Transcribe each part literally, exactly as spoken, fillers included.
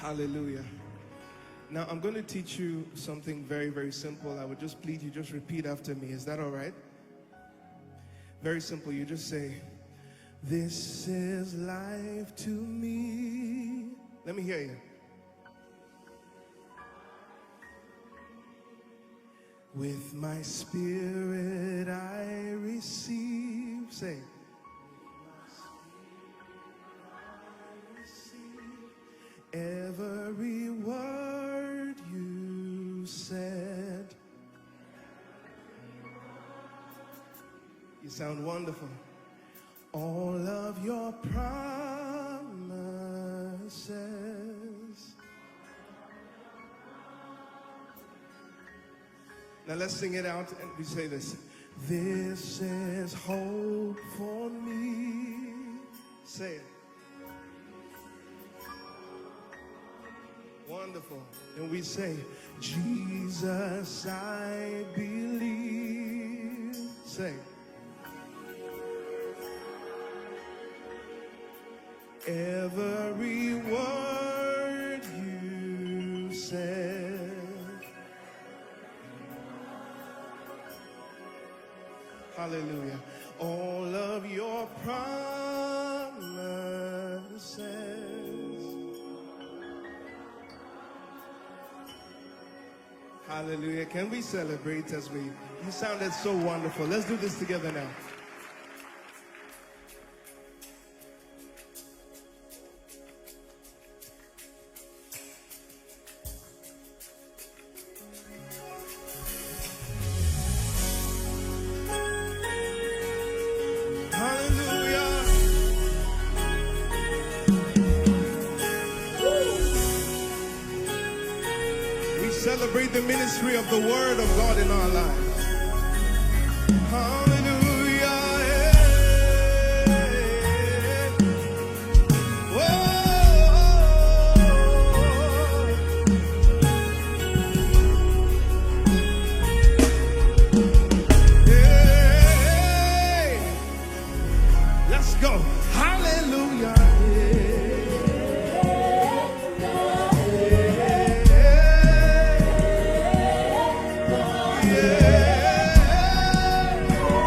Hallelujah. Now I'm going to teach you something very, very simple. I would just plead you just repeat after me. Is that all right? Very simple. You just say, "This is life to me." Let me hear you. With my spirit I receive. Say, every word you said. You sound wonderful. All of your promises. Now let's sing it out and we say this. This is hope for me. Say it. Wonderful. And we say, Jesus, I believe. Say, every word you said. Hallelujah. All of your promises. Hallelujah. Can we celebrate as we, you sounded so wonderful. Let's do this together now. Celebrate the ministry of the Word of God in our lives. Hallelujah. Hey. Let's go. Hallelujah. Yeah.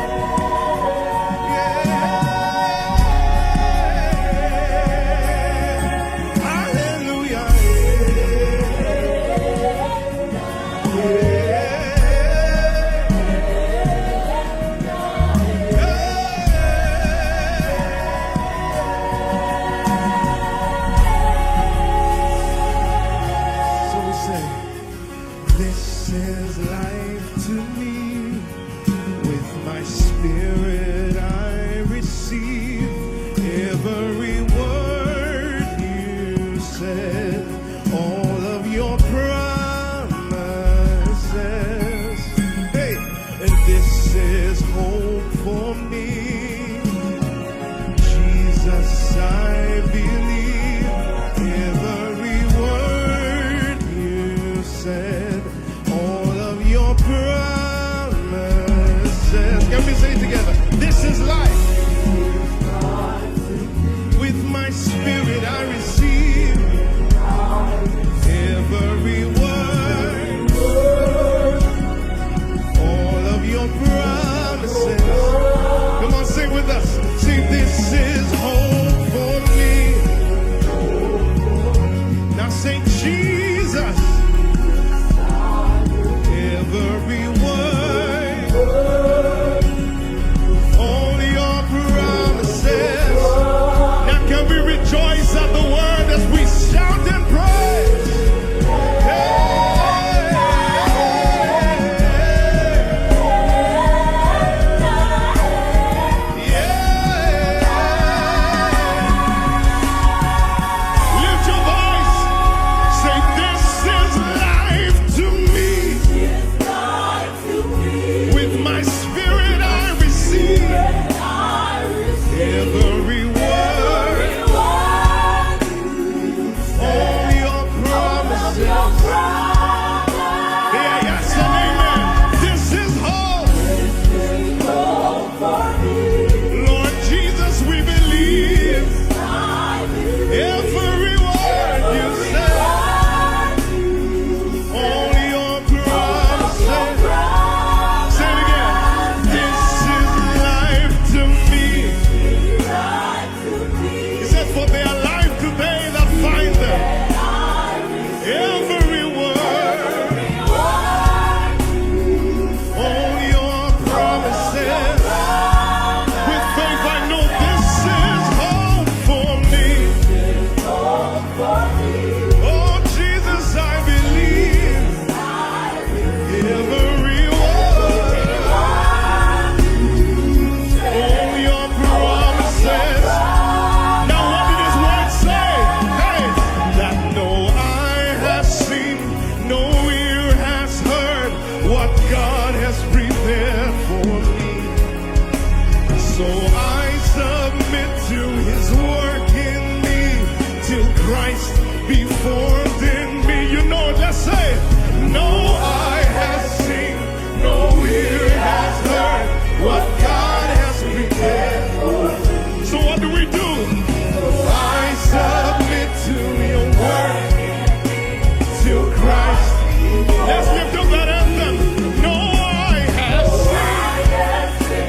be formed in me. You know it, let's say it. No eye has seen, no ear has heard what God has prepared for me. So what do we do? I submit to your word, till Christ. Let's lift up that anthem. No eye has seen,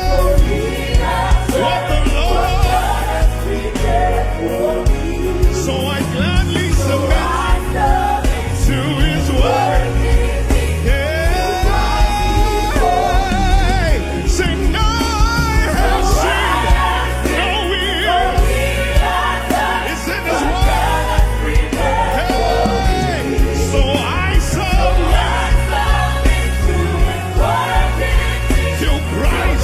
oh, what the Lord has prepared for me. So I gladly submit to his word. Yeah. Say no eye has seen, no ear is in his word. Hey. So I submit to Christ.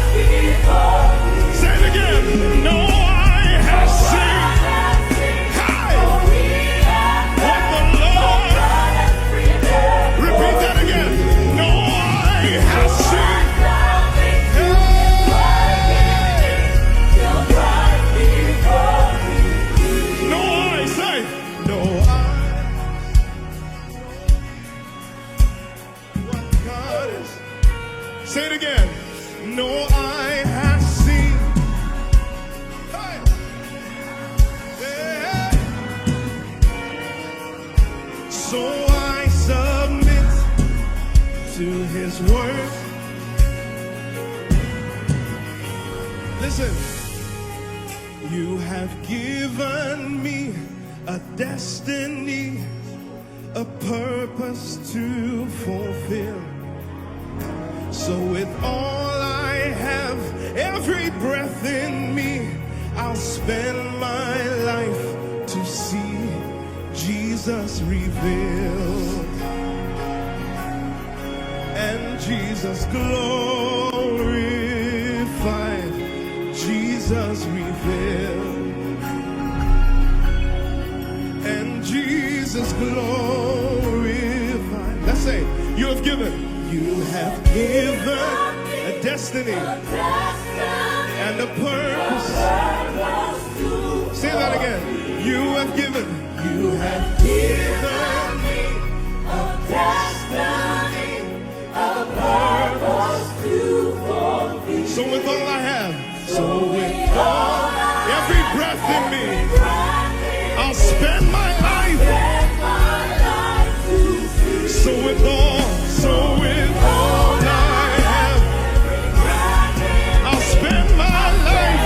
Say it again. No eye has seen. Hi. What the Lord. Repeat that again. No eye has seen. Hey. No eye, say. No eye. What God is. Say it again. No eye has seen. Hey. Yeah. So I submit to his word. Listen. You have given me a destiny, a purpose to fulfill. So with all I have, every breath in me, I'll spend my life to see Jesus revealed and Jesus glorified, Jesus revealed and Jesus glorified. Let's say, you have given. You have given a destiny and a purpose. Say that again. You have given. You have given me a destiny and a purpose to fulfill. So with all I have, so with all every breath in me, I'll spend my life. So with all, so with all I have, I'll spend my life.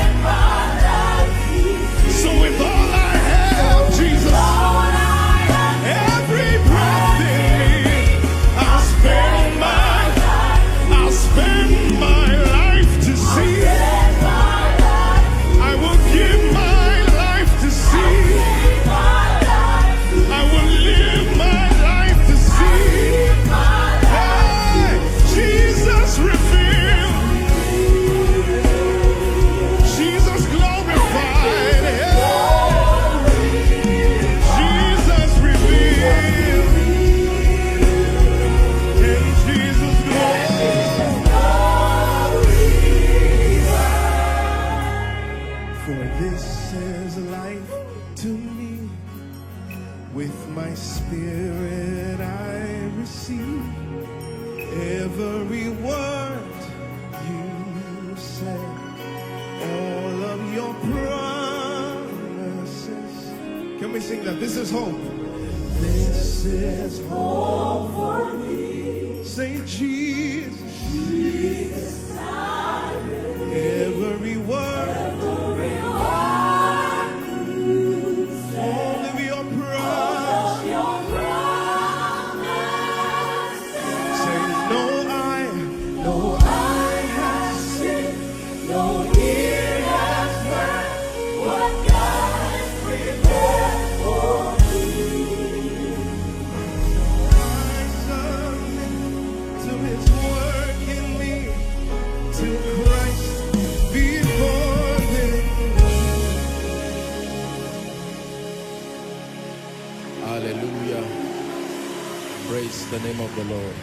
So with all I have, Jesus, every breath in me, I'll spend my, I'll spend my life to see. I will give my life to see. I will live my life to see. Hey, Jesus revealed. Jesus glorified. Hey, Jesus revealed. And Jesus glorified. For this is life to me. With my spirit I receive every word you said, all of your promises. Can we sing that? This is hope. This is hope for me. Say Jesus. Jesus. Every word. Every word. All of your promises. Say no eye, no eye has seen, no ear has heard what God has prepared for me. I submit to his work in me, till Christ be formed in me. Hallelujah. Praise the name of the Lord.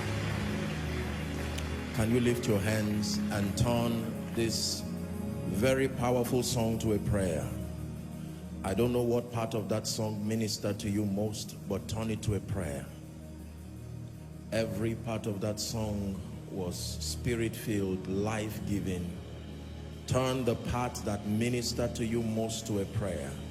Can you lift your hands and turn this very powerful song to a prayer? I don't know what part of that song ministered to you most, but turn it to a prayer. Every part of that song was spirit-filled, life-giving. Turn the part that ministered to you most to a prayer.